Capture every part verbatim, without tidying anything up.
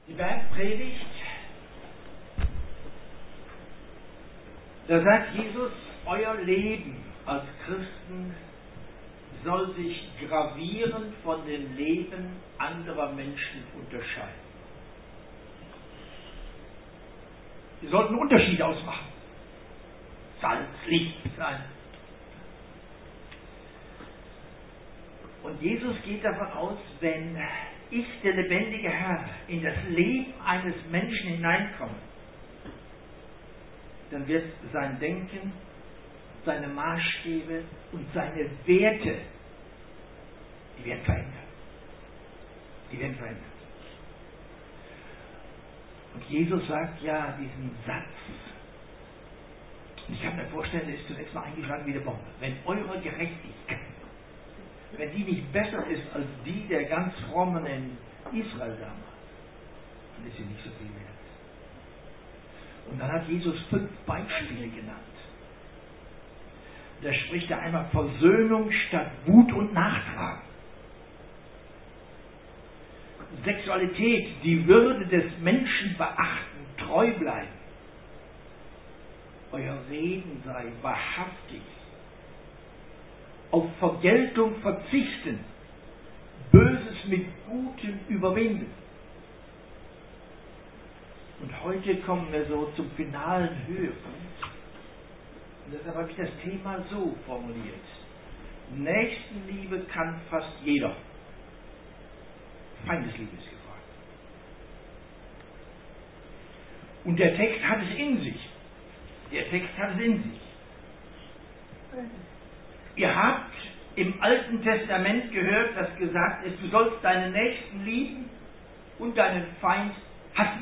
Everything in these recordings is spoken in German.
Die Bergpredigt, da sagt Jesus, euer Leben als Christen soll sich gravierend von dem Leben anderer Menschen unterscheiden. Sie sollten einen Unterschied ausmachen. Salz, Licht sein. Und Jesus geht davon aus, wenn ich, der lebendige Herr, in das Leben eines Menschen hineinkomme, dann wird sein Denken, seine Maßstäbe und seine Werte, die werden verändert. Die werden verändert. Und Jesus sagt ja diesen Satz, und ich kann mir vorstellen, der ist zunächst mal eingeschlagen wie eine Bombe. Wenn eure Gerechtigkeit, wenn die nicht besser ist als die der ganz Frommen in Israel damals, dann ist sie nicht so viel wert. Und dann hat Jesus fünf Beispiele genannt. Da spricht er einmal Versöhnung statt Wut und Nachtragen. Sexualität, die Würde des Menschen beachten, treu bleiben. Euer Reden sei wahrhaftig. Auf Vergeltung verzichten. Böses mit Gutem überwinden. Und heute kommen wir so zum finalen Höhepunkt. Und deshalb habe ich das Thema so formuliert. Nächstenliebe kann fast jeder. Feindesliebe ist gefragt. Und der Text hat es in sich. Der Text hat es in sich. Ihr habt im Alten Testament gehört, dass gesagt ist, du sollst deinen Nächsten lieben und deinen Feind hassen.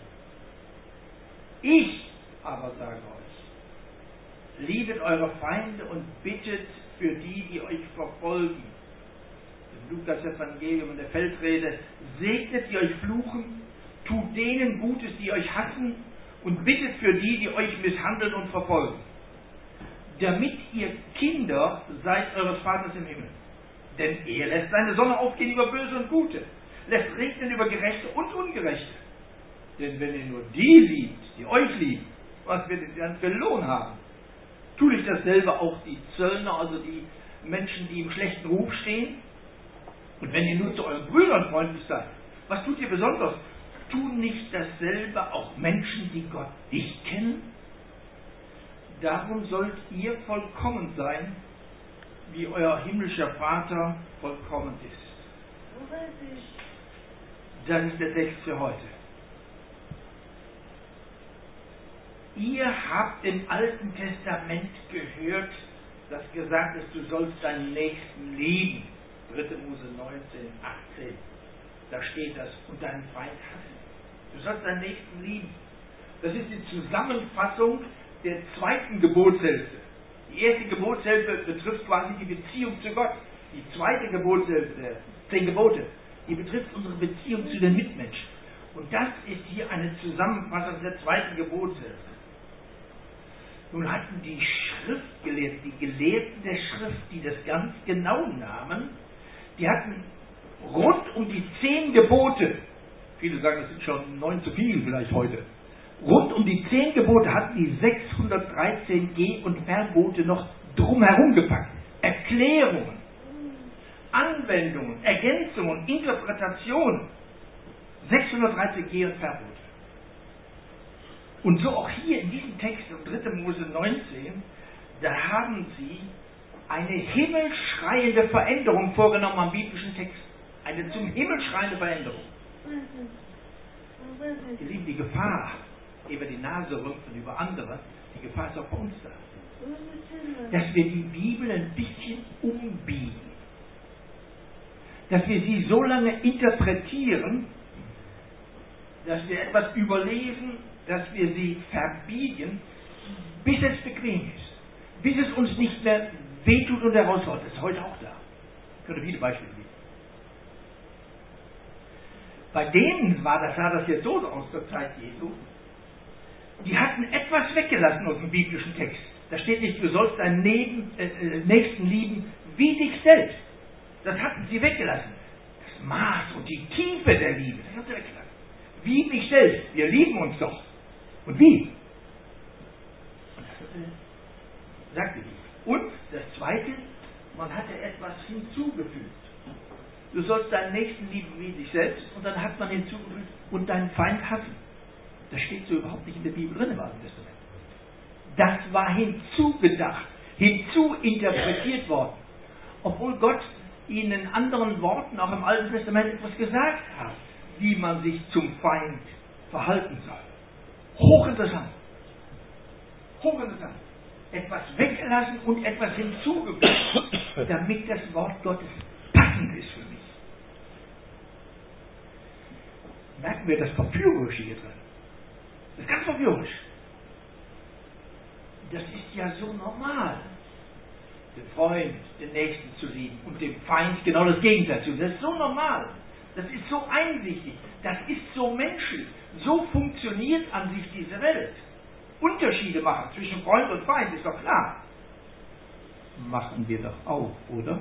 Ich aber sage euch, liebet eure Feinde und bittet für die, die euch verfolgen. Im Lukas-Evangelium in der Feldrede, segnet die euch fluchen, tut denen Gutes, die euch hassen und bittet für die, die euch misshandeln und verfolgen. Damit ihr Kinder seid eures Vaters im Himmel. Denn er lässt seine Sonne aufgehen über Böse und Gute, lässt regnen über Gerechte und Ungerechte. Denn wenn ihr nur die liebt, die euch lieben, was wird ihr dann für Lohn haben? Tut nicht dasselbe auch die Zöllner, also die Menschen, die im schlechten Ruf stehen? Und wenn ihr nur zu euren Brüdern freundlich seid, was tut ihr besonders? Tun nicht dasselbe auch Menschen, die Gott nicht kennen? Darum sollt ihr vollkommen sein, wie euer himmlischer Vater vollkommen ist. Das ist der Text für heute. Ihr habt im Alten Testament gehört, dass gesagt ist, du sollst deinen Nächsten lieben. dritte Mose neunzehn, achtzehn. Da steht das. Und deinen Feind hassen. Du sollst deinen Nächsten lieben. Das ist die Zusammenfassung der zweiten Gebotshälfte. Die erste Gebotshälfte betrifft quasi die Beziehung zu Gott. Die zweite Gebotshälfte, der zehn Gebote, die betrifft unsere Beziehung zu den Mitmenschen. Und das ist hier eine Zusammenfassung der zweiten Gebotshälfte. Nun hatten die Schriftgelehrten, die Gelehrten der Schrift, die das ganz genau nahmen, die hatten rund um die zehn Gebote, viele sagen, das sind schon neun zu viel vielleicht heute, rund um die zehn Gebote hatten die sechshundertdreizehn Geh- und Verbote noch drumherum gepackt. Erklärungen, Anwendungen, Ergänzungen, Interpretationen. sechshundertdreizehn Geh- und Verbote. Und so auch hier in diesem Text, im dritte Mose neunzehn, da haben sie eine himmelschreiende Veränderung vorgenommen am biblischen Text. Eine zum Himmel schreiende Veränderung. Ihr Lieben, die Gefahr, ehe wir die Nase rümpfen über andere, die Gefahr ist auch bei uns da. Dass wir die Bibel ein bisschen umbiegen. Dass wir sie so lange interpretieren, dass wir etwas überlesen, dass wir sie verbiegen, bis es bequem ist. Bis es uns nicht mehr wehtut und herausfordert. Das ist heute auch da. Ich könnte viele Beispiele geben. Bei denen war das, sah das jetzt so aus zur Zeit Jesu. Die hatten etwas weggelassen aus dem biblischen Text. Da steht nicht, du sollst deinen Neben, äh, Nächsten lieben wie dich selbst. Das hatten sie weggelassen. Das Maß und die Tiefe der Liebe, das haben sie weggelassen. wie mich selbst. Wir lieben uns doch. Und wie? Und das äh, sagte die. Und das Zweite, man hatte etwas hinzugefügt. Du sollst deinen Nächsten lieben wie dich selbst. Und dann hat man hinzugefügt, und deinen Feind hassen. Das steht so überhaupt nicht in der Bibel drin im Alten Testament. Das war hinzugedacht, hinzuinterpretiert worden. Obwohl Gott ihnen in anderen Worten auch im Alten Testament etwas gesagt hat, wie man sich zum Feind verhalten soll. Hochinteressant. Hochinteressant. Etwas weggelassen und etwas hinzugefügt, damit das Wort Gottes passend ist für mich. Merken wir das Verführerische hier drin. Das ist ganz verführerisch. Das ist ja so normal, den Freund, den Nächsten zu lieben und dem Feind genau das Gegenteil zu tun. Das ist so normal. Das ist so einsichtig. Das ist so menschlich. So funktioniert an sich diese Welt. Unterschiede machen zwischen Freund und Feind, ist doch klar. Machen wir doch auch, oder?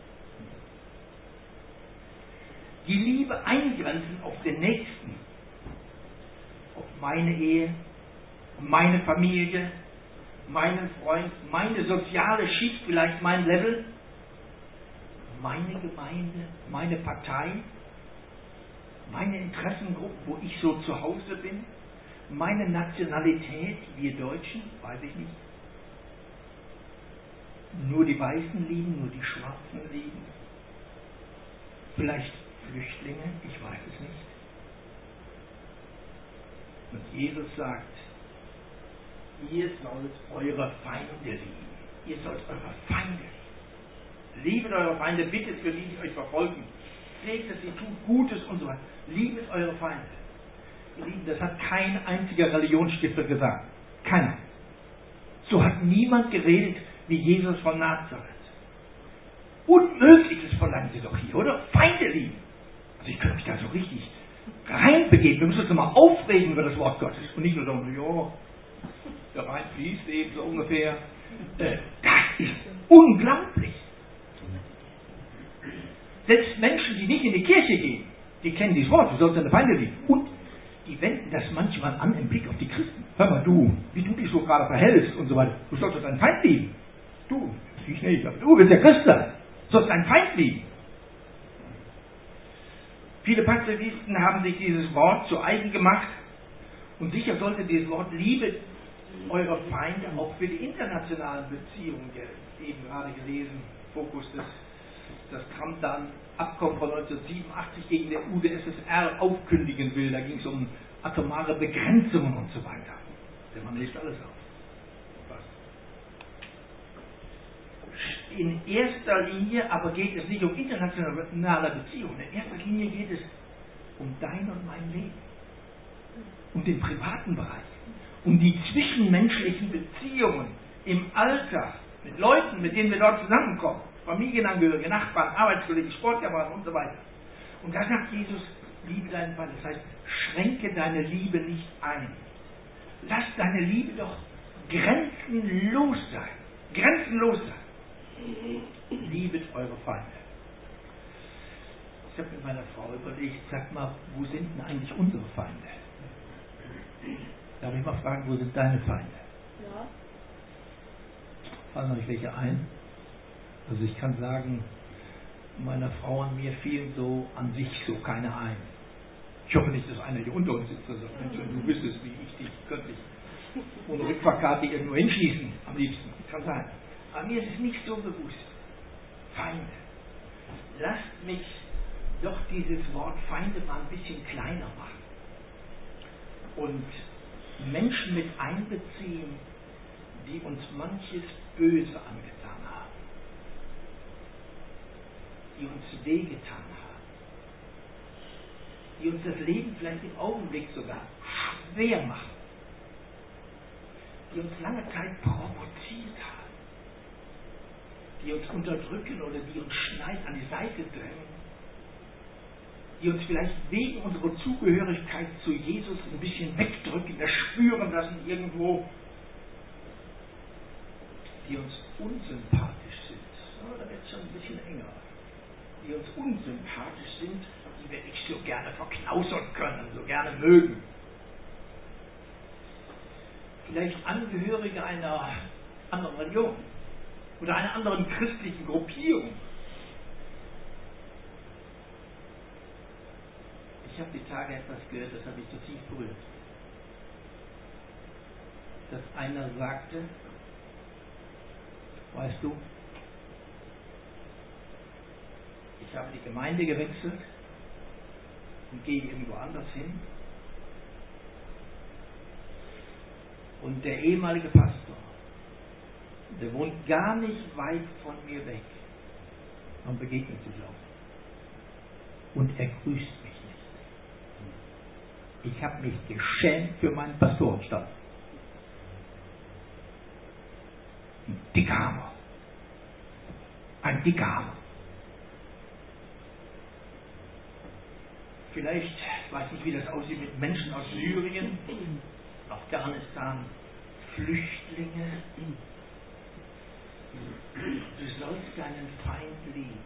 Die Liebe eingrenzen auf den Nächsten. Auf meine Ehe, meine Familie, meinen Freund, meine soziale Schicht, vielleicht mein Level, meine Gemeinde, meine Partei, meine Interessengruppen, wo ich so zu Hause bin, meine Nationalität, wir Deutschen, weiß ich nicht. Nur die Weißen lieben, nur die Schwarzen lieben. Vielleicht Flüchtlinge, ich weiß es nicht. Und Jesus sagt, ihr sollt eure Feinde lieben. Ihr sollt eure Feinde lieben. Liebet eure Feinde, bittet für die, die euch verfolgen. Pflegt es, ihr tut Gutes und so weiter. Liebet eure Feinde. Ihr Lieben, das hat kein einziger Religionsstifter gesagt. Keiner. So hat niemand geredet wie Jesus von Nazareth. Unmögliches verlangen sie doch hier, oder? Feinde lieben. Also ich könnte mich da so richtig reinbegeben. Wir müssen uns mal aufregen über das Wort Gottes. Und nicht nur sagen, ja, der Wein fließt eben so ungefähr. Äh, das ist unglaublich. Selbst Menschen, die nicht in die Kirche gehen, die kennen dieses Wort, du sollst deine Feinde lieben. Und die wenden das manchmal an im Blick auf die Christen. Hör mal, du, wie du dich so gerade verhältst und so weiter. Du sollst deinen Feind lieben. Du, ich nicht, aber du bist der Christ. Du sollst deinen Feind lieben. Viele Pazifisten haben sich dieses Wort zu eigen gemacht. Und sicher sollte dieses Wort Liebe eure Feinde auch für die internationalen Beziehungen gelten. Eben gerade gelesen, Fokus des das Kramdan-Abkommen von neunzehnhundertsiebenundachtzig gegen der U d S S R aufkündigen will. Da ging es um atomare Begrenzungen und so weiter. Der Mann liest alles auf. Was? In erster Linie aber geht es nicht um internationale Beziehungen. In erster Linie geht es um dein und mein Leben. Um den privaten Bereich. Um die zwischenmenschlichen Beziehungen im Alltag mit Leuten, mit denen wir dort zusammenkommen. Familienangehörige, Nachbarn, Arbeitskollegen, Sportkameraden und so weiter. Und da sagt Jesus, liebe deinen Feind. Das heißt, schränke deine Liebe nicht ein. Lass deine Liebe doch grenzenlos sein. Grenzenlos sein. Liebet eure Feinde. Ich habe mit meiner Frau überlegt, sag mal, wo sind denn eigentlich unsere Feinde? Darf ich mal fragen, wo sind deine Feinde? Ja. Fallen euch welche ein? Also ich kann sagen, meiner Frau und mir fielen so an sich so keine ein. Ich hoffe nicht, dass einer hier unter uns sitzt und sagt, Mensch, du wüsstest, wie ich dich könnte ich ohne Rückfahrkarte irgendwo hinschießen, am liebsten. Kann sein. Aber mir ist es nicht so bewusst. Feinde. Lasst mich doch dieses Wort Feinde mal ein bisschen kleiner machen. Und Menschen mit einbeziehen, die uns manches Böse angetan haben. Die uns wehgetan haben, die uns das Leben vielleicht im Augenblick sogar schwer machen, die uns lange Zeit provoziert haben, die uns unterdrücken oder die uns schneid an die Seite drängen, die uns vielleicht wegen unserer Zugehörigkeit zu Jesus ein bisschen wegdrücken, das spüren lassen irgendwo, die uns unsympathisch sind. Oh, da wird es schon ein bisschen enger. Die uns unsympathisch sind, die die wir nicht so gerne verknausern können, so gerne mögen. Vielleicht Angehörige einer anderen Religion oder einer anderen christlichen Gruppierung. Ich habe die Tage etwas gehört, das habe ich zutiefst berührt. Dass einer sagte, weißt du, ich habe die Gemeinde gewechselt und gehe irgendwo anders hin. Und der ehemalige Pastor, der wohnt gar nicht weit von mir weg. Man begegnet sich auch. Und er grüßt mich nicht. Ich habe mich geschämt für meinen Pastorenstand. Ein dicker Hammer. Ein dicker Hammer. Vielleicht, ich weiß nicht, wie das aussieht mit Menschen aus Syrien, Afghanistan, Flüchtlinge. Du sollst deinen Feind lieben.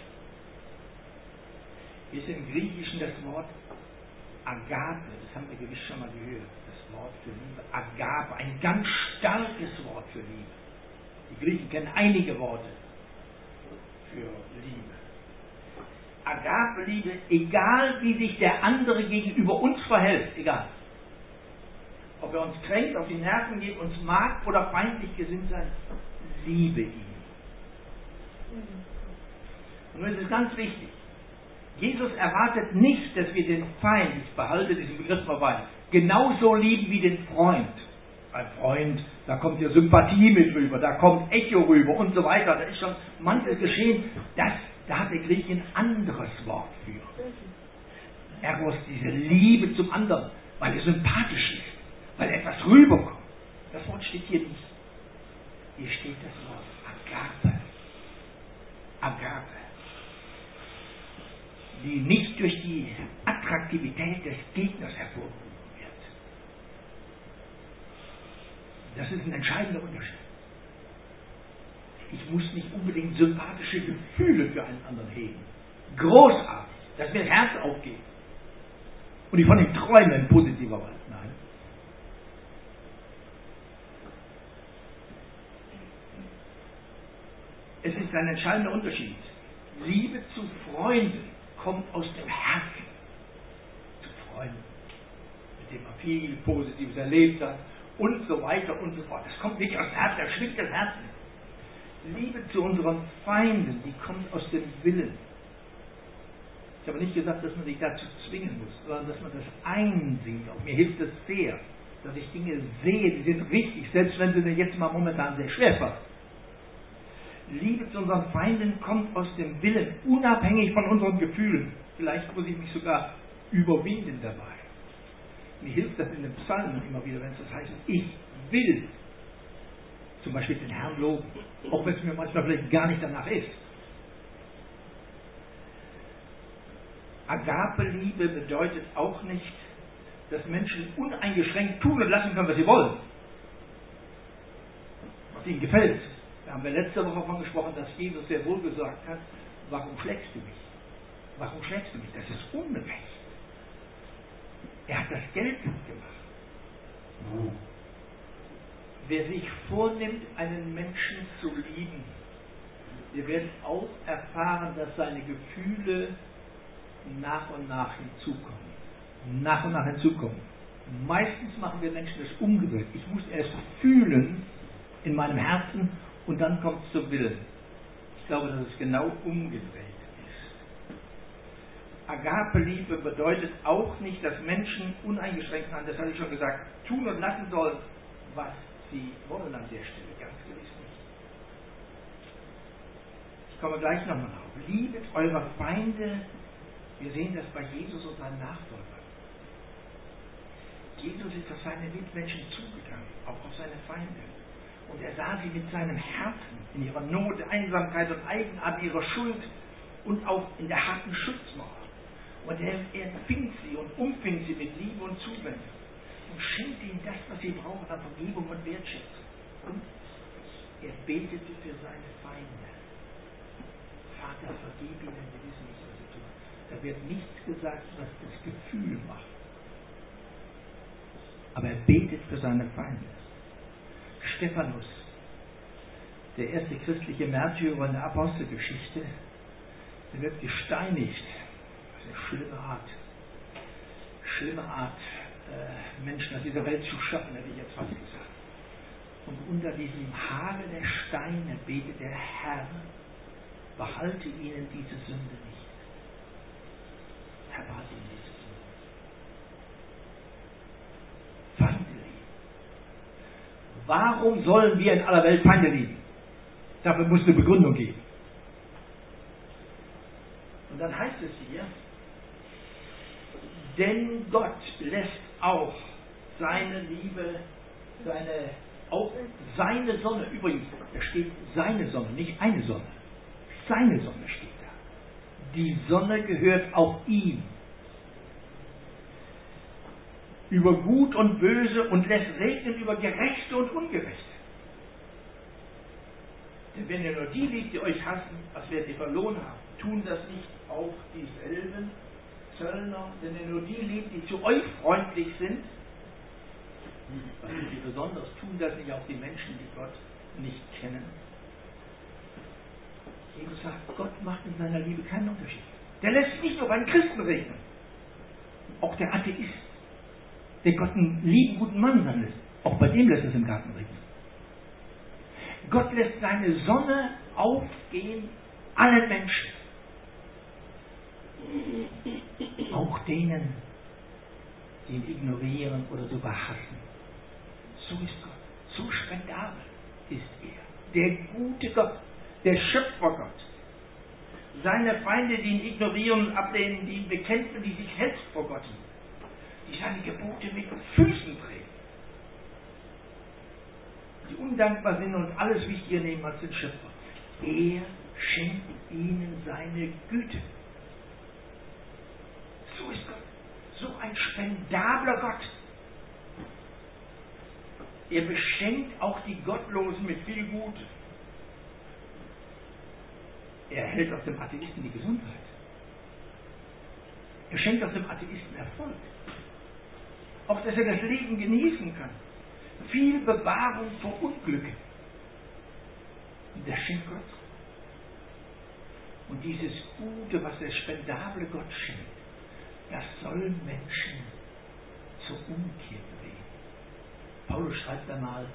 Hier ist im Griechischen das Wort Agape, das haben wir gewiss schon mal gehört, das Wort für Liebe. Agape, ein ganz starkes Wort für Liebe. Die Griechen kennen einige Worte für Liebe. Agape-Liebe, egal wie sich der andere gegenüber uns verhält, egal. Ob er uns kränkt, auf die Nerven geht, uns mag oder feindlich gesinnt sein, liebe ihn. Und nun ist es ganz wichtig, Jesus erwartet nicht, dass wir den Feind, ich behalte diesen Begriff mal bei, genauso lieben wie den Freund. Ein Freund, da kommt ja Sympathie mit rüber, da kommt Echo rüber und so weiter. Da ist schon manches geschehen, das, da hat der Grieche ein anderes Wort für. Eros, diese Liebe zum anderen, weil er sympathisch ist, weil etwas rüberkommt. Das Wort steht hier nicht. Hier steht das Wort Agape. Agape. Die nicht durch die Attraktivität des Gegners hervorgehoben wird. Das ist ein entscheidender Unterschied. Ich muss nicht unbedingt sympathische Gefühle für einen anderen hegen. Großartig, dass mir das Herz aufgeht. Und ich von ihm träume in positiver Weise. Nein. Es ist ein entscheidender Unterschied. Liebe zu Freunden kommt aus dem Herzen. Zu Freunden, mit dem man viel Positives erlebt hat und so weiter und so fort. Das kommt nicht aus dem Herzen, das schwingt das Herz. Liebe zu unseren Feinden, die kommt aus dem Willen. Ich habe nicht gesagt, dass man sich dazu zwingen muss, sondern dass man das einsieht. Auch mir hilft es sehr, dass ich Dinge sehe, die sind richtig, selbst wenn sie mir jetzt mal momentan sehr schwer fallen. Liebe zu unseren Feinden kommt aus dem Willen, unabhängig von unseren Gefühlen. Vielleicht muss ich mich sogar überwinden dabei. Mir hilft das in den Psalmen immer wieder, wenn es das heißt, ich will zum Beispiel den Herrn loben, auch wenn es mir manchmal vielleicht gar nicht danach ist. Agape-Liebe bedeutet auch nicht, dass Menschen uneingeschränkt tun und lassen können, was sie wollen. Was ihnen gefällt. Da haben wir letzte Woche davon gesprochen, dass Jesus sehr wohl gesagt hat, warum schlägst du mich? Warum schlägst du mich? Das ist unrecht. Er hat das geltend gemacht. Wer sich vornimmt, einen Menschen zu lieben, der wird auch erfahren, dass seine Gefühle nach und nach hinzukommen. Nach und nach hinzukommen. Meistens machen wir Menschen das umgedreht. Ich muss erst fühlen in meinem Herzen und dann kommt es zum Willen. Ich glaube, dass es genau umgedreht ist. Agape-Liebe bedeutet auch nicht, dass Menschen uneingeschränkt haben, das hatte ich schon gesagt, tun und lassen sollen, was sie wollen an der Stelle. Ganz gewiss nicht. Ich komme gleich nochmal drauf. Liebet eure Feinde. Wir sehen das bei Jesus und seinen Nachfolgern. Jesus ist auf seine Mitmenschen zugegangen, auch auf seine Feinde. Und er sah sie mit seinem Herzen in ihrer Not, Einsamkeit und Eigenart, ihrer Schuld und auch in der harten Schutzmauer. Und er, er empfing sie und umfing sie mit Liebe und Zuwendung und schenkte ihnen das, was sie brauchen, an Vergebung und Wertschätzung. Und er betete für seine Feinde. Vater, vergib ihnen, wir wissen nicht, was sie tun. Da wird nichts gesagt, was das Gefühl macht. Aber er betet für seine Feinde. Stephanus, der erste christliche Märtyrer in der Apostelgeschichte, der wird gesteinigt. Das ist eine schlimme Art. Schlimme Art, äh, Menschen aus dieser Welt zu schaffen, hätte ich jetzt fast gesagt. Und unter diesem Hagel der Steine betet der Herr, behalte ihnen diese Sünde nicht. Herr, behalte ihnen diese Sünde. Feinde lieben. Warum sollen wir in aller Welt Feinde lieben? Dafür muss es eine Begründung geben. Und dann heißt es hier, denn Gott lässt auch seine Liebe, seine, auch seine Sonne, übrigens, da steht seine Sonne, nicht eine Sonne. Seine Sonne steht da. Die Sonne gehört auch ihm. Über Gut und Böse und lässt regnen über Gerechte und Ungerechte. Denn wenn ihr nur die liebt, die euch hassen, was werdet ihr verloren haben? Tun das nicht auch dieselben Zöllner? Denn ihr nur die liebt, die zu euch freundlich sind, was sind sie besonders? Tun das nicht auch die Menschen, die Gott nicht kennen? Jesus sagt, Gott macht in seiner Liebe keinen Unterschied. Der lässt nicht nur bei den Christen regnen. Auch der Atheist, der Gott einen lieben, guten Mann sein lässt, auch bei dem lässt es im Garten regnen. Gott lässt seine Sonne aufgehen allen Menschen. Auch denen, die ihn ignorieren oder sogar hassen. So ist Gott. So spendabel ist er. Der gute Gott. Der Schöpfergott. Seine Feinde, die ihn ignorieren und ablehnen, die ihn bekämpfen, die sich selbst vor Gott lieben. Die seine Gebote mit Füßen treten. Die undankbar sind und alles wichtiger nehmen als den Schöpfer. Er schenkt ihnen seine Güte. So ist Gott. So ein spendabler Gott. Er beschenkt auch die Gottlosen mit viel Gut. Er hält aus dem Atheisten die Gesundheit. Er schenkt auch dem Atheisten Erfolg. Auch, dass er das Leben genießen kann. Viel Bewahrung vor Unglück. Das schenkt Gott. Und dieses Gute, was der spendable Gott schenkt, das soll Menschen zur Umkehr bewegen. Paulus schreibt einmal,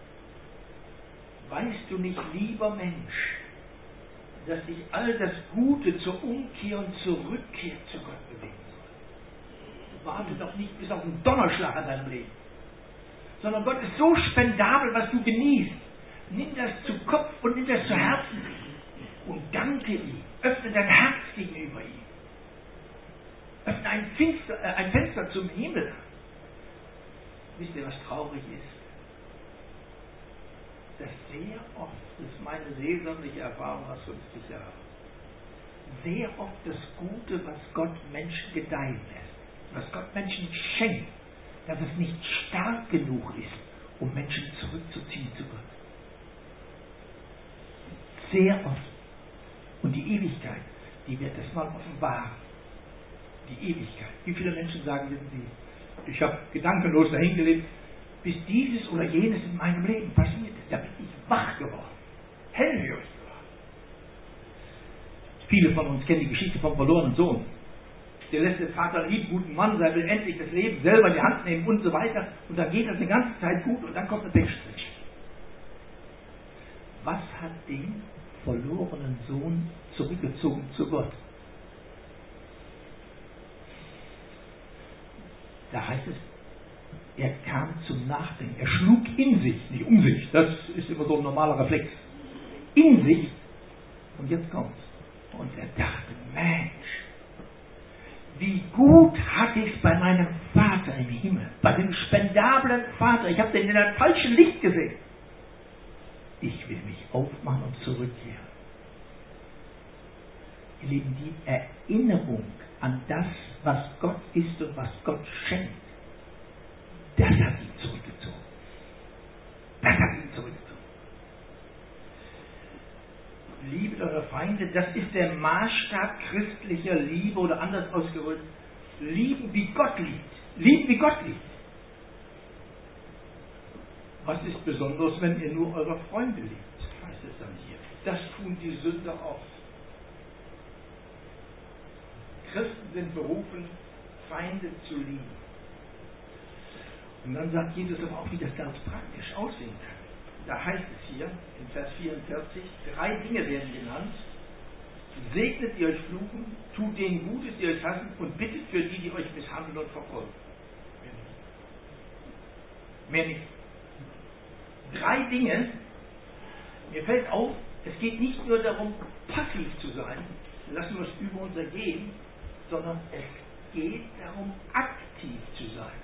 weißt du nicht, lieber Mensch, dass sich all das Gute zur Umkehr und zur Rückkehr zu Gott bewegen soll. Warte doch nicht bis auf einen Donnerschlag an deinem Leben. Sondern Gott ist so spendabel, was du genießt. Nimm das zu Kopf und nimm das zu Herzen. Und danke ihm. Öffne dein Herz gegenüber ihm. Öffne ein Fenster, äh, ein Fenster zum Himmel. Wisst ihr, was traurig ist? Dass sehr oft, das ist meine seelsorgliche Erfahrung aus fünfzig Jahren, sehr oft das Gute, was Gott Menschen gedeihen lässt, was Gott Menschen schenkt, dass es nicht stark genug ist, um Menschen zurückzuziehen zu Gott. Sehr oft. Und die Ewigkeit, die wird das mal offenbaren. Die Ewigkeit. Wie viele Menschen sagen, wissen Sie, ich habe gedankenlos dahin gelebt, bis dieses oder jenes in meinem Leben passiert ist. Da bin ich wach geworden. Hellhörig geworden. Viele von uns kennen die Geschichte vom verlorenen Sohn. Der lässt den Vater einen lieben, guten Mann sein, will endlich das Leben selber in die Hand nehmen und so weiter. Und dann geht das eine ganze Zeit gut und dann kommt ein Pechstrich. Was hat den verlorenen Sohn zurückgezogen zu Gott? Da heißt es, er kam zum Nachdenken. Er schlug in sich, nicht um sich. Das ist immer so ein normaler Reflex. In sich. Und jetzt kommt's. Und er dachte, Mensch, wie gut hatte ich es bei meinem Vater im Himmel. Bei dem spendablen Vater. Ich habe den in einem falschen Licht gesehen. Ich will mich aufmachen und zurückkehren. Ihr Lieben, die Erinnerung an das, was Gott ist und was Gott schenkt, das hat ihn zurückgezogen. Das hat ihn zurückgezogen. Liebet eure Feinde. Feinde, das ist der Maßstab christlicher Liebe oder anders ausgedrückt, lieben wie Gott liebt. Lieben wie Gott liebt. Was ist besonders, wenn ihr nur eure Freunde liebt? Heißt es dann hier. Das tun die Sünder oft. Christen sind berufen, Feinde zu lieben. Und dann sagt Jesus aber auch, wie das ganz praktisch aussehen kann. Da heißt es hier, in Vers vierundvierzig, drei Dinge werden genannt. Segnet, die euch fluchen, tut denen Gutes, die euch hassen, und bittet für die, die euch misshandeln und verfolgen. Mehr nicht. Drei Dinge. Mir fällt auf, es geht nicht nur darum, passiv zu sein, lassen wir es über uns ergehen, sondern es geht darum, aktiv zu sein.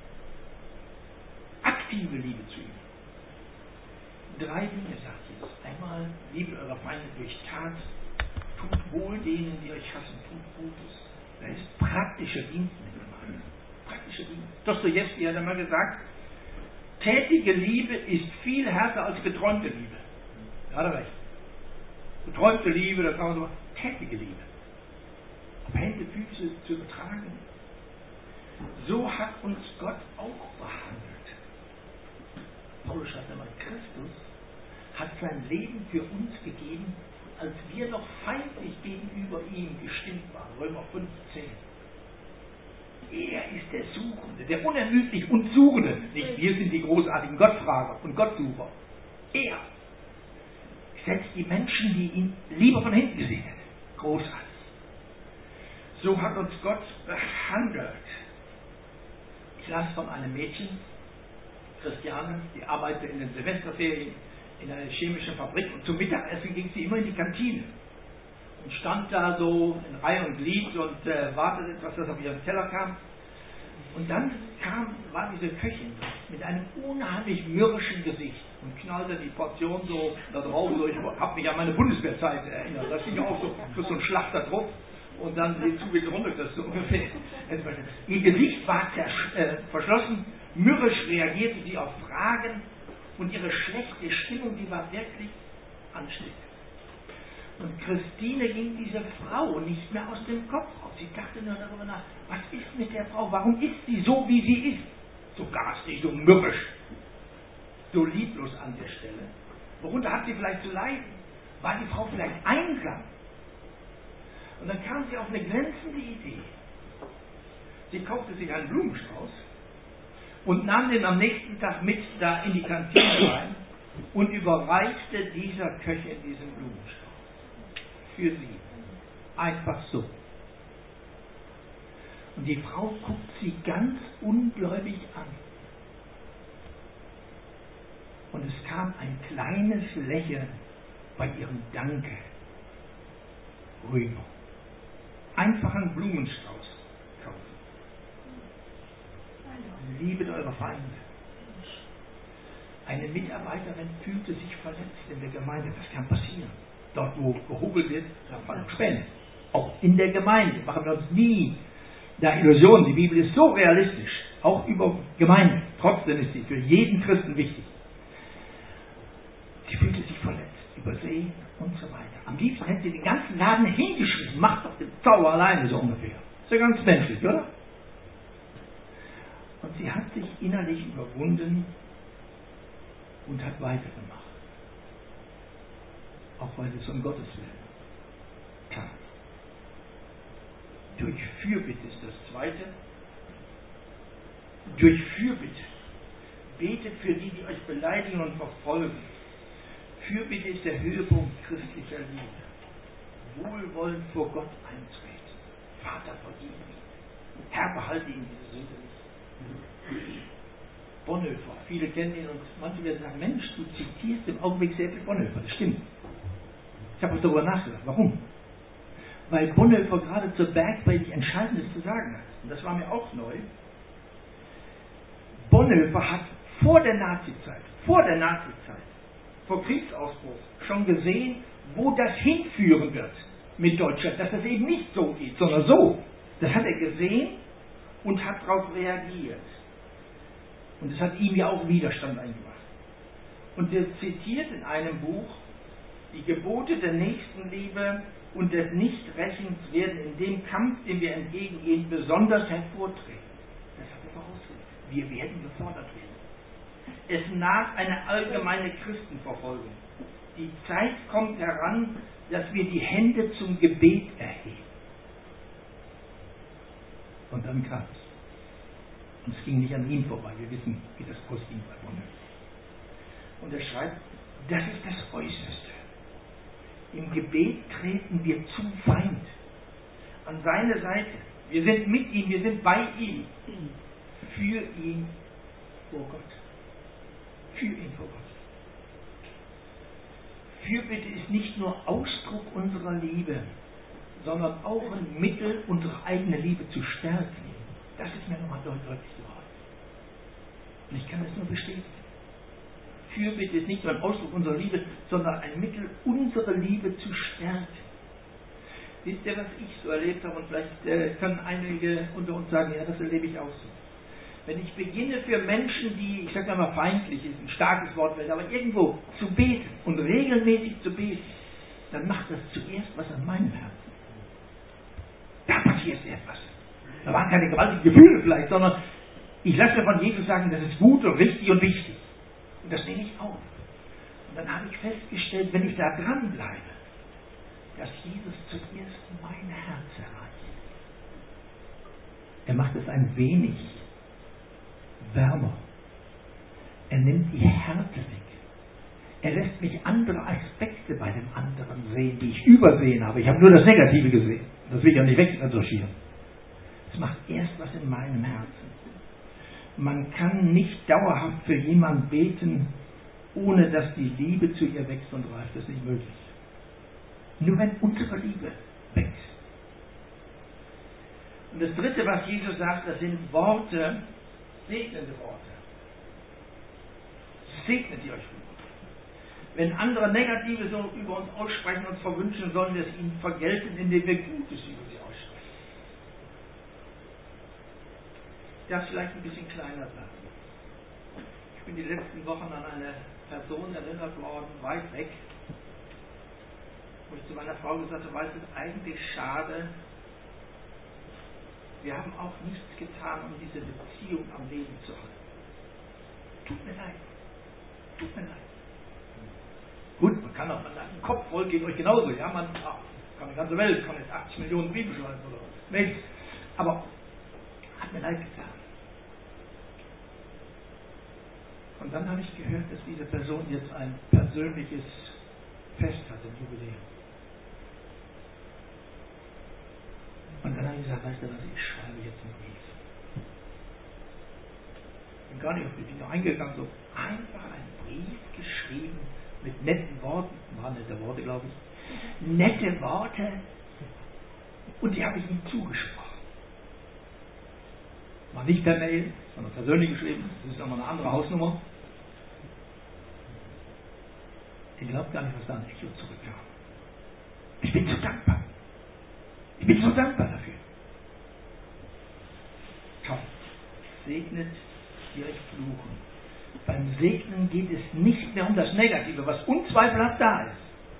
Aktive Liebe zu ihm. Drei Dinge, sagt Jesus. Einmal, liebe eure Feinde durch Tat, tut wohl denen, die euch hassen, tut Gutes. Da ist praktischer Dienst mit gemeint. Praktischer Dienst. Dostojewski hat einmal gesagt, tätige Liebe ist viel härter als geträumte Liebe. Da hat er recht. Geträumte Liebe, da kann man so machen. Tätige Liebe. Auf Hände, Füße zu übertragen. So hat uns Gott auch behandelt. Paulus schreibt einmal, Christus hat sein Leben für uns gegeben, als wir noch feindlich gegenüber ihm gestimmt waren. Römer fünf, zehn. Er ist der Suchende, der unermüdlich und Suchende. Nicht wir sind die großartigen Gottfrager und Gottsucher. Er setzt die Menschen, die ihn lieber von hinten gesehen hätten. Großartig. So hat uns Gott behandelt. Ich las von einem Mädchen, Christiane, die arbeitete in den Semesterferien in einer chemischen Fabrik, und zum Mittagessen ging sie immer in die Kantine und stand da so in Reihe und Glied und äh, wartete, dass das auf ihren Teller kam. Und dann kam, war diese Köchin mit einem unheimlich mürrischen Gesicht und knallte die Portion so da drauf. So, ich habe mich an meine Bundeswehrzeit erinnert. Da ging auch so, so ein Schlachter drauf und dann den Zug wieder runter, das so ungefähr. Ihr Gesicht war äh, verschlossen, mürrisch reagierte sie auf Fragen und ihre schlechte Stimmung, die war wirklich ansteckend. Und Christine ging diese Frau nicht mehr aus dem Kopf raus. Sie dachte nur darüber nach, was ist mit der Frau? Warum ist sie so, wie sie ist? So garstig, so mürrisch, so lieblos an der Stelle. Worunter hat sie vielleicht zu leiden? War die Frau vielleicht einsam? Und dann kam sie auf eine glänzende Idee. Sie kaufte sich einen Blumenstrauß und nahm den am nächsten Tag mit da in die Kantine rein und überreichte dieser Köchin diesen Blumenstrauß. Für sie. Einfach so. Und die Frau guckt sie ganz ungläubig an. Und es kam ein kleines Lächeln bei ihrem Danke rüber. Einfach einen Blumenstrauß kaufen. Liebet eure Feinde. Eine Mitarbeiterin fühlte sich verletzt in der Gemeinde. Das kann passieren. Dort, wo gehobelt wird, sagt man Spenden. Auch in der Gemeinde machen wir uns nie da Illusionen. Die Bibel ist so realistisch, auch über Gemeinde. Trotzdem ist sie für jeden Christen wichtig. Sie fühlte sich verletzt, übersehen und so weiter. Am liebsten hätte sie den ganzen Laden hingeschrieben. Macht doch den Zauber alleine, so ungefähr. Ist ja ganz menschlich, oder? Und sie hat sich innerlich überwunden und hat weitergemacht. Auch weil es um Gottes Willen tat. Durch Fürbitte ist das Zweite. Durch Fürbitte. Betet für die, die euch beleidigen und verfolgen. Fürbitte ist der Höhepunkt christlicher Liebe. Wohlwollend vor Gott eintreten. Vater, vergib ihn. Herr, behalte ihn diese Sünde nicht. Bonhoeffer, viele kennen ihn und manche werden sagen, Mensch, du zitierst im Augenblick sehr viel Bonhoeffer. Das stimmt. Ich habe auch darüber nachgedacht. Warum? Weil Bonhoeffer gerade zur Bergpredigt Entscheidendes zu sagen hat. Und das war mir auch neu. Bonhoeffer hat vor der Nazizeit, vor der Nazizeit, vor Kriegsausbruch schon gesehen, wo das hinführen wird mit Deutschland. Dass das eben nicht so geht, sondern so. Das hat er gesehen und hat darauf reagiert. Und es hat ihm ja auch Widerstand eingebracht. Und er zitiert in einem Buch Die Gebote der Nächstenliebe und des Nichtrechens werden in dem Kampf, dem wir entgegengehen, besonders hervortreten. Das hat er vorausgesagt. Wir werden gefordert werden. Es naht eine allgemeine Christenverfolgung. Die Zeit kommt heran, dass wir die Hände zum Gebet erheben. Und dann kam es. Und es ging nicht an ihm vorbei. Wir wissen, wie das ausging bei Wunder. Und er schreibt, das ist das Äußerste. Im Gebet treten wir zum Feind, an seine Seite. Wir sind mit ihm, wir sind bei ihm, für ihn vor Gott. Für ihn vor Gott. Fürbitte ist nicht nur Ausdruck unserer Liebe, sondern auch ein Mittel, unsere eigene Liebe zu stärken. Das ist mir nochmal deutlich geworden. Und ich kann das nur bestätigen. Fürbitte ist nicht nur ein Ausdruck unserer Liebe, sondern ein Mittel, unsere Liebe zu stärken. Wisst ihr, was ich so erlebt habe? Und vielleicht äh, können einige unter uns sagen, ja, das erlebe ich auch so. Wenn ich beginne für Menschen, die, ich sage mal feindlich ist, ein starkes Wort, aber irgendwo zu beten und regelmäßig zu beten, dann macht das zuerst was an meinem Herzen. Da passiert etwas. Da waren keine gewaltigen Gefühle vielleicht, sondern ich lasse mir von Jesus sagen, das ist gut und richtig und wichtig. Und das nehme ich auf. Und dann habe ich festgestellt, wenn ich da dranbleibe, dass Jesus zuerst mein Herz erreicht. Er macht es ein wenig wärmer. Er nimmt die Härte weg. Er lässt mich andere Aspekte bei dem anderen sehen, die ich übersehen habe. Ich habe nur das Negative gesehen. Das will ich ja nicht wegretuschieren. Es macht erst was in meinem Herzen. Man kann nicht dauerhaft für jemanden beten, ohne dass die Liebe zu ihr wächst und reift. Das ist nicht möglich. Nur wenn unsere Liebe wächst. Und das Dritte, was Jesus sagt, das sind Worte, segnende Worte. Segnet ihr euch gut. Wenn andere Negative so über uns aussprechen und uns verwünschen, sollen wir es ihnen vergelten, indem wir Gutes über sie aussprechen. Ich darf vielleicht ein bisschen kleiner sagen. Ich bin die letzten Wochen an eine Person erinnert worden, weit weg, wo ich zu meiner Frau gesagt habe, es ist eigentlich schade, wir haben auch nichts getan, um diese Beziehung am Leben zu halten. Tut mir leid. Tut mir leid. Gut, man kann auch mal einen Kopf voll, geht euch genauso. Ja, man ach, kann die ganze Welt, kann jetzt achtzig Millionen Briefe schreiben oder nichts. Aber hat mir leid getan. Und dann habe ich gehört, dass diese Person jetzt ein persönliches Fest hat, ein Jubiläum. Und dann habe ich gesagt, weißt du was, ich schreibe jetzt einen Brief. Ich bin gar nicht auf die Dinge eingegangen, so einfach einen Brief geschrieben mit netten Worten, waren nette Worte, glaube ich, nette Worte, und die habe ich ihm zugesprochen. Mal nicht per Mail, sondern persönlich geschrieben, das ist nochmal eine andere Hausnummer. Ich glaube gar nicht, was da ein Echo zurückkam. Ich bin so dankbar. Ich bin so dankbar dafür. Toll. Segnet, die euch fluchen. Beim Segnen geht es nicht mehr um das Negative, was unzweifelhaft da ist.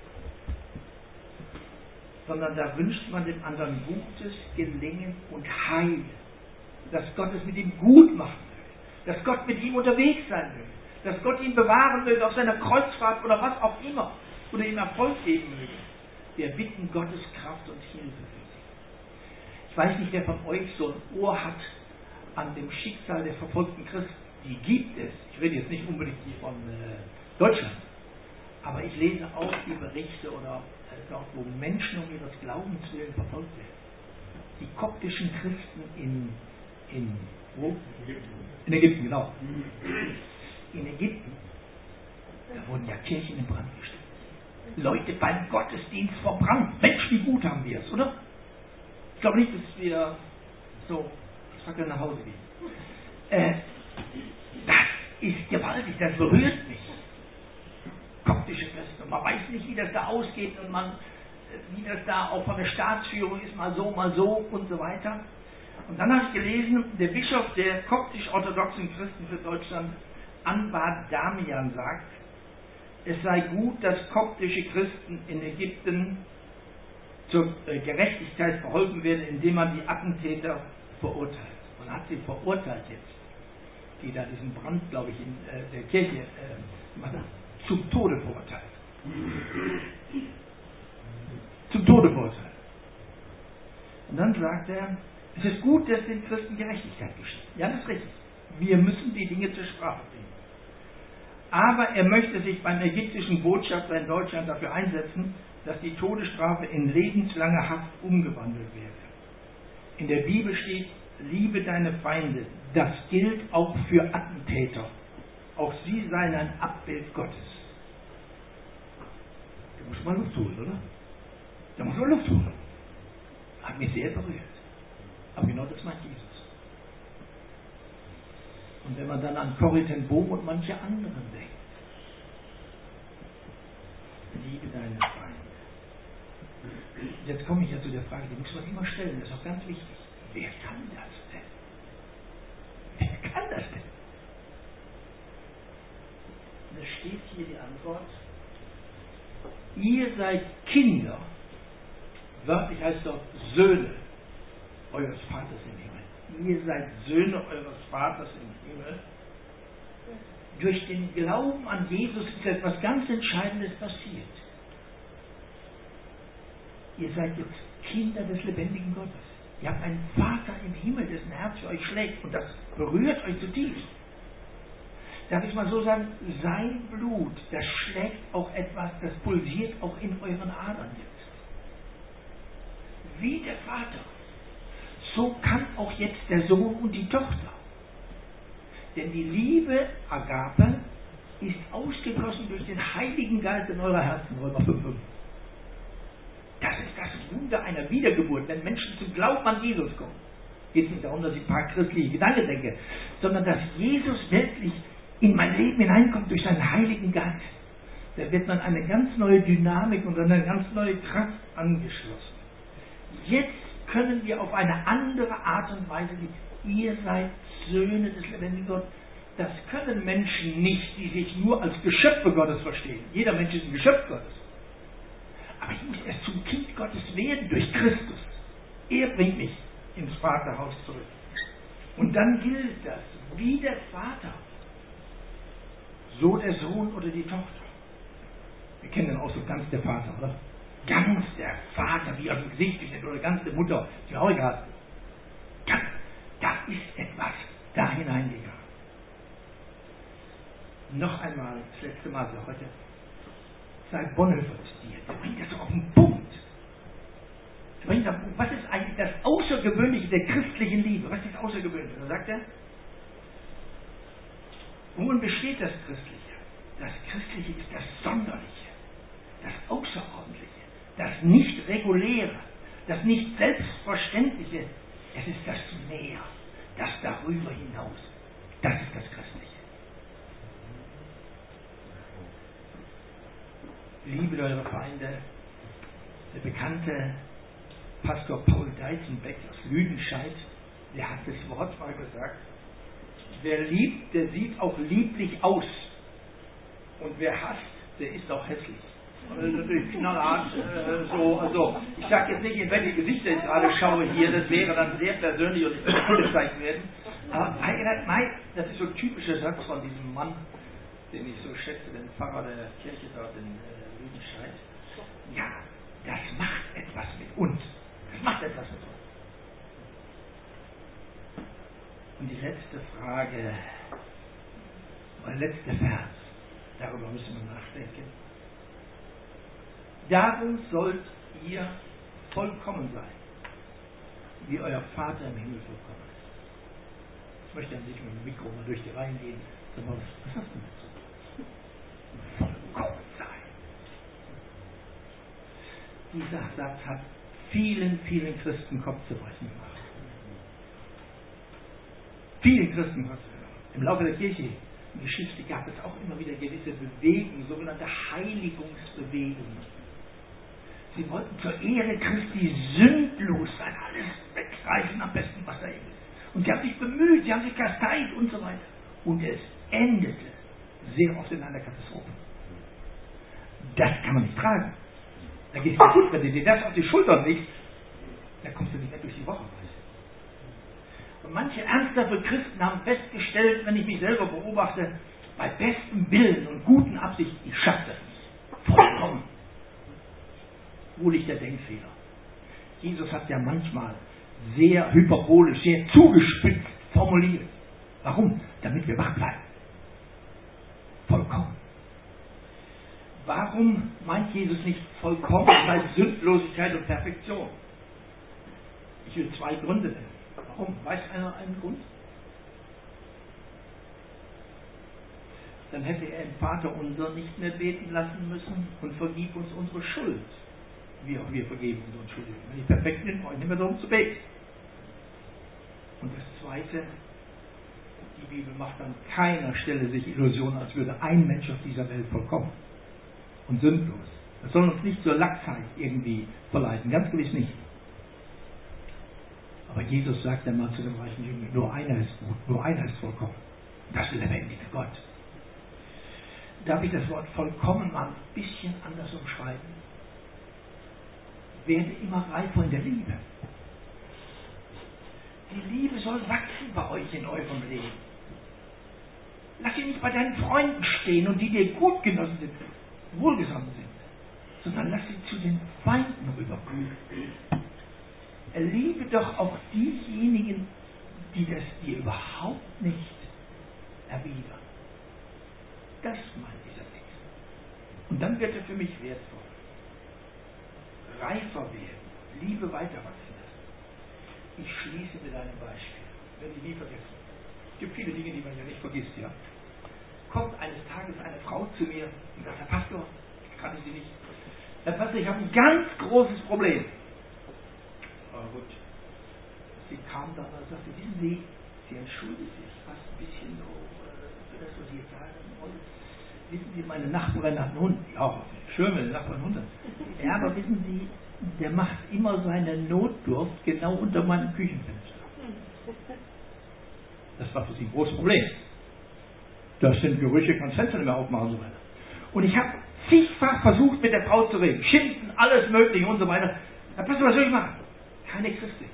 Sondern da wünscht man dem anderen Gutes, Gelingen und Heil. Dass Gott es mit ihm gut machen will. Dass Gott mit ihm unterwegs sein will. Dass Gott ihn bewahren will auf seiner Kreuzfahrt oder was auch immer. Oder ihm Erfolg geben will. Wir bitten Gottes Kraft und Hilfe für sie. Ich weiß nicht, wer von euch so ein Ohr hat an dem Schicksal der verfolgten Christen. Die gibt es. Ich rede jetzt nicht unbedingt von äh, Deutschland. Aber ich lese auch die Berichte oder äh, dort, wo Menschen um ihres Glaubens willen verfolgt werden. Die koptischen Christen in, in, wo? In Ägypten, genau. In Ägypten, da wurden ja Kirchen in Brand gestellt. Leute beim Gottesdienst verbrannt. Mensch, wie gut haben wir es, oder? Ich glaube nicht, dass wir so, ich sag ja, nach Hause gehen. Äh, das ist gewaltig, das berührt mich. Koptische Christen. Und man weiß nicht, wie das da ausgeht und man, wie das da auch von der Staatsführung ist, mal so, mal so und so weiter. Und dann habe ich gelesen, der Bischof der koptisch-orthodoxen Christen für Deutschland, Anwar Damian, sagt, es sei gut, dass koptische Christen in Ägypten zur Gerechtigkeit verholfen werden, indem man die Attentäter verurteilt. Man hat sie verurteilt jetzt, die da diesen Brand, glaube ich, in äh, der Kirche äh, gemacht haben, zum Tode verurteilt. Zum Tode verurteilt. Und dann sagt er, es ist gut, dass den Christen Gerechtigkeit geschieht. Ja, das ist richtig. Wir müssen die Dinge zur Sprache bringen. Aber er möchte sich beim ägyptischen Botschafter in Deutschland dafür einsetzen, dass die Todesstrafe in lebenslange Haft umgewandelt werde. In der Bibel steht, liebe deine Feinde. Das gilt auch für Attentäter. Auch sie seien ein Abbild Gottes. Da muss man Luft holen, oder? Da muss man Luft holen. Hat mich sehr berührt. Aber genau das meint Jesus. Und wenn man dann an Corrie ten Boom und manche anderen denkt, liebe deine Feinde. Jetzt komme ich ja zu der Frage, die muss man immer stellen, das ist auch ganz wichtig. Wer kann das denn? Wer kann das denn? Und es steht hier die Antwort, ihr seid Kinder, wörtlich heißt dort Söhne eures Vaters im Himmel. Ihr seid Söhne eures Vaters im Himmel. Durch den Glauben an Jesus ist etwas ganz Entscheidendes passiert. Ihr seid jetzt Kinder des lebendigen Gottes. Ihr habt einen Vater im Himmel, dessen Herz für euch schlägt. Und das berührt euch zutiefst. Darf ich mal so sagen, sein Blut, das schlägt auch etwas, das pulsiert auch in euren Adern jetzt. Wie der Vater. So kann auch jetzt der Sohn und die Tochter. Denn die Liebe, Agape, ist ausgegossen durch den Heiligen Geist in eurer Herzen, Römer fünf fünf. Das ist das Wunder einer Wiedergeburt, wenn Menschen zum Glauben an Jesus kommen. Geht es nicht darum, dass ich ein paar christliche Gedanken denke, sondern dass Jesus wirklich in mein Leben hineinkommt durch seinen Heiligen Geist. Da wird dann eine ganz neue Dynamik und eine ganz neue Kraft angeschlossen. Jetzt können wir auf eine andere Art und Weise leben. Ihr seid Söhne des lebendigen Gottes. Das können Menschen nicht, die sich nur als Geschöpfe Gottes verstehen. Jeder Mensch ist ein Geschöpf Gottes. Aber ich muss erst zum Kind Gottes werden durch Christus. Er bringt mich ins Vaterhaus zurück. Und dann gilt das, wie der Vater, so der Sohn oder die Tochter. Wir kennen den Ausdruck ganz der Vater, oder? Ganz der Vater, wie aus dem Gesicht steht, oder ganz der Mutter, die auch egal. Ja, da ist etwas da hineingegangen. Noch einmal, das letzte Mal für heute. Sei Bonhoeffer zitiert. Er bringt das so auf den Punkt. Er bringt auf den Punkt. Was ist eigentlich das Außergewöhnliche der christlichen Liebe? Was ist das Außergewöhnliche? Da sagt er, worin besteht das Christliche? Das Christliche ist das Sonderliche, das Außerordentliche, das nicht Reguläre, das nicht Selbstverständliche. Es ist das Mehr, das darüber hinaus. Das ist das Christliche. Liebe eure Feinde. Der bekannte Pastor Paul Deizenbeck aus Lüdenscheid, der hat das Wort mal gesagt, wer liebt, der sieht auch lieblich aus. Und wer hasst, der ist auch hässlich. Das ist natürlich knallhart äh, so, also ich sage jetzt nicht, in welche Gesichter ich gerade schaue hier, das wäre dann sehr persönlich und ich würde angezeigt werden. Aber nein, das ist so ein typischer Satz von diesem Mann, den ich so schätze, den Pfarrer der Kirche dort in äh, Lüdenscheid. Ja, das macht etwas mit uns. Das macht etwas mit uns. Und die letzte Frage, oder letzte Vers, darüber müssen wir nachdenken. Darum sollt ihr vollkommen sein, wie euer Vater im Himmel vollkommen ist. Ich möchte dann nicht mit dem Mikro mal durch die Reihen gehen, sondern was hast du dazu? Vollkommen sein. Dieser Satz hat vielen, vielen Christen Kopfzerbrechen gemacht. Vielen Christen Kopfzerbrechen. Im Laufe der Kirche, in Geschichte gab es auch immer wieder gewisse Bewegungen, sogenannte Heiligungsbewegungen. Sie wollten zur Ehre Christi sündlos sein, alles wegreißen, am besten, was da ist. Und sie haben sich bemüht, sie haben sich kasteit und so weiter. Und es endete sehr oft in einer Katastrophe. das kann man nicht tragen. Da geht es dir gut, wenn du dir das auf die Schultern legst, dann kommst du nicht mehr durch die Woche. Und manche ernsthafte Christen haben festgestellt, wenn ich mich selber beobachte, bei bestem Willen und guten Absichten, ich schaffe das nicht. Vollkommen. Wo liegt der Denkfehler? Jesus hat ja manchmal sehr hyperbolisch, sehr zugespitzt formuliert. Warum? Damit wir wach bleiben. Vollkommen. Warum meint Jesus nicht vollkommen bei Sündlosigkeit und Perfektion? Ich will zwei Gründe nennen. Warum? Weiß einer einen Grund? Dann hätte er im Vater unser nicht mehr beten lassen müssen und vergib uns unsere Schuld. Wie auch wir vergeben unseren Schuldigen. Wenn ich perfekt bin, brauche ich nicht mehr darum zu beten. Und das Zweite, die Bibel macht an keiner Stelle sich Illusionen, als würde ein Mensch auf dieser Welt vollkommen und sündlos. Das soll uns nicht zur Laxheit irgendwie verleiten, ganz gewiss nicht. Aber Jesus sagt einmal zu dem reichen Jüngling, nur einer ist gut, nur einer ist vollkommen. Das ist der lebendige Gott. Darf ich das Wort vollkommen mal ein bisschen anders umschreiben? Werde immer reifer in der Liebe. Die Liebe soll wachsen bei euch in eurem Leben. Lass sie nicht bei deinen Freunden stehen und die dir gut genossen sind, wohlgesonnen sind, sondern lass sie zu den Feinden rüberkommen. Liebe doch auch diejenigen, die das dir überhaupt nicht erwidern. Das meint dieser Text. Und dann wird er für mich wertvoll. Reifer werden, Liebe weiter wachsen lassen. Ich schließe mit einem Beispiel. Werde ich nie vergessen. Es gibt viele Dinge, die man ja nicht vergisst, ja. Kommt eines Tages eine Frau zu mir und sagt, Herr Pastor, ich kannte sie nicht. Herr Pastor, ich habe ein ganz großes Problem. Aber gut. Sie kam dann und sagte, wissen Sie, Sie entschuldigt sich fast ein bisschen so, für das, was Sie jetzt sagen wollen. Wissen Sie, meine Nachbarin hat einen Hund. Ja, schön, wenn die Nachbarin einen Hund hat. Ja, aber wissen Sie, der macht immer seine Notdurft genau unter meinem Küchenfenster. Das war für sie ein großes Problem. Das sind Gerüche, kann das Fenster nicht mehr aufmachen und so weiter. Und ich habe zigfach versucht, mit der Frau zu reden. Schimpfen, alles Mögliche und so weiter. Herr Pastor, was soll ich machen? Keine Christin.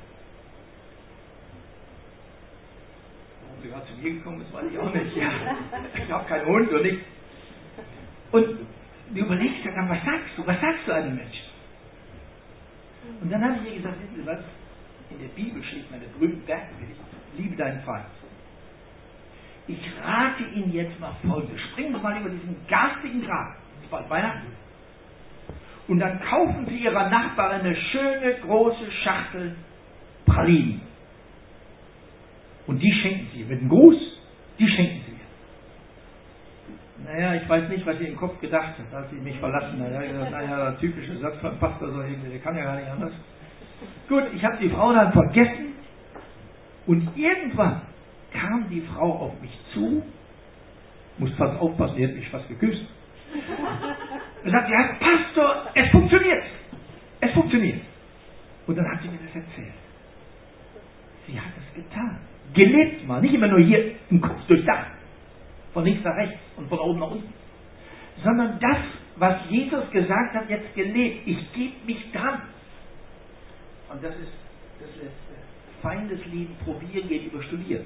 Warum sie gerade zu mir gekommen ist, weiß ich auch nicht. Ja. Ich habe keinen Hund und nicht. Und du überlegst ja dann, was sagst du? Was sagst du einem Menschen? Und dann habe ich ihr gesagt, wissen Sie was? In der Bibel steht meine berühmte Bergpredigt, liebe deinen Feind. Ich rate Ihnen jetzt mal Folgendes. Springen Sie mal über diesen garstigen Graben. Es ist bald Weihnachten. Und dann kaufen Sie Ihrer Nachbarin eine schöne, große Schachtel Pralinen. Und die schenken Sie ihr. Mit einem Gruß, die schenken Sie ihr. Naja, ich weiß nicht, was sie im Kopf gedacht hat, als sie mich verlassen hat. Ja, naja, der typische Satz von Pastor, so irgendwie, der kann ja gar nicht anders. Gut, ich habe die Frau dann vergessen und irgendwann kam die Frau auf mich zu, muss fast aufpassen, die hat mich fast geküsst. Und sagte, ja, Pastor, es funktioniert. Es funktioniert. Und dann hat sie mir das erzählt. Sie hat es getan. Gelebt mal, nicht immer nur hier im Kopf durchdacht. Von links nach rechts und von oben nach unten. Sondern das, was Jesus gesagt hat, jetzt gelebt. Ich gebe mich dran. Und das ist das Letzte. Feindeslieben probieren geht über studieren.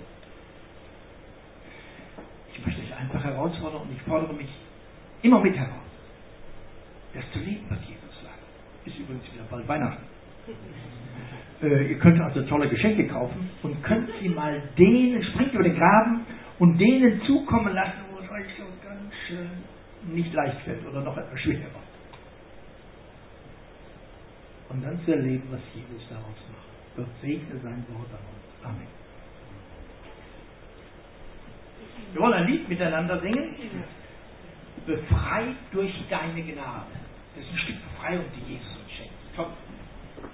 Ich möchte euch einfach herausfordern und ich fordere mich immer mit heraus, das zu leben, was Jesus sagt. Ist übrigens wieder bald Weihnachten. Äh, ihr könnt also tolle Geschenke kaufen und könnt sie mal denen, springt über den Graben und denen zukommen lassen, wo es euch so ganz schön nicht leicht fällt oder noch etwas schwieriger wird. Und dann zu erleben, was Jesus daraus macht. Gott segne sein Wort an uns. Amen. Wir wollen ein Lied miteinander singen. Befreit durch deine Gnade. Das ist ein Stück Befreiung, die Jesus uns schenkt. Toll.